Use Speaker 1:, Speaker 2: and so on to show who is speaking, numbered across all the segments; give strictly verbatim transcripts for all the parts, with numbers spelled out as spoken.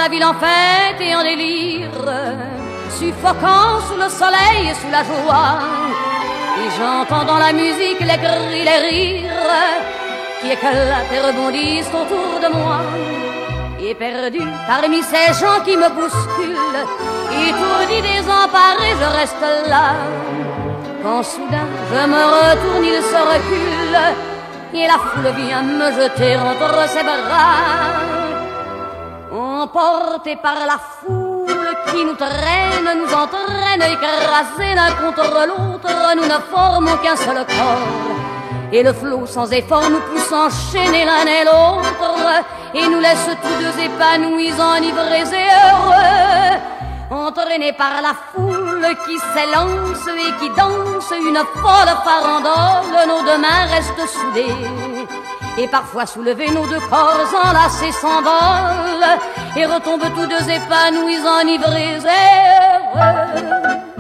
Speaker 1: la ville en fête et en délire, suffocant sous le soleil et sous la joie. Et j'entends dans la musique les cris, les rires qui éclatent et rebondissent autour de moi. Et perdu parmi ces gens qui me bousculent, étourdi, désemparé, je reste là. Quand soudain je me retourne, il se recule, et la foule vient me jeter entre ses bras. Emportés par la foule qui nous traîne, nous entraîne, écrasés l'un contre l'autre, nous ne formons qu'un seul corps. Et le flot sans effort nous pousse enchaîner l'un et l'autre, et nous laisse tous deux épanouis, enivrés et heureux. Entraînés par la foule qui s'élance et qui danse une folle farandole, nos deux mains restent soudées. Et parfois soulevés, nos deux corps enlacés s'envolent et retombent tous deux épanouis, enivrés et heureux.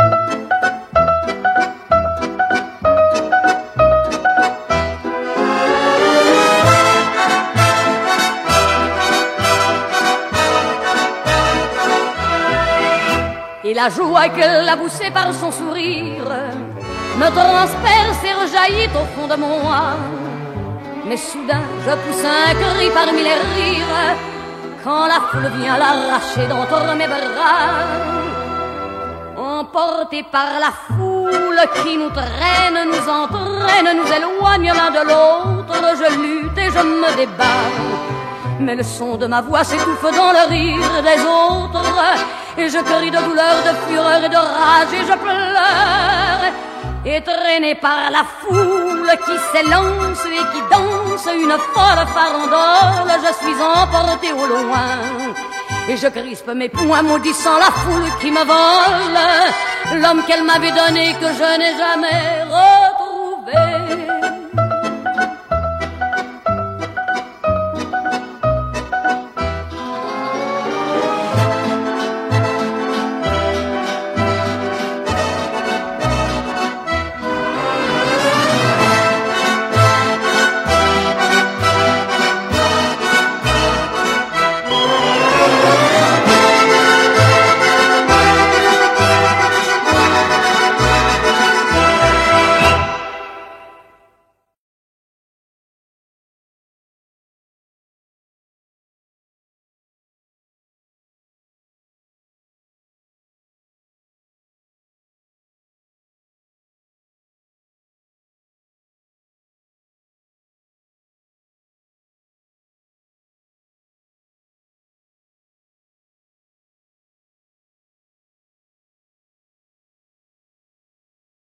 Speaker 1: Et la joie qu'elle a poussée par son sourire me transperce et rejaillit au fond de moi. Mais soudain je pousse un cri parmi les rires quand la foule vient l'arracher d'entre mes bras. Emportés par la foule qui nous traîne, nous entraîne, nous éloigne l'un de l'autre, je lutte et je me débat. Mais le son de ma voix s'étouffe dans le rire des autres, et je crie de douleur, de fureur et de rage, et je pleure. Et traîné par la foule qui s'élance et qui danse une folle farandole, je suis emporté au loin. Et je crispe mes poings maudissant la foule qui me vole l'homme qu'elle m'avait donné, que je n'ai jamais revu.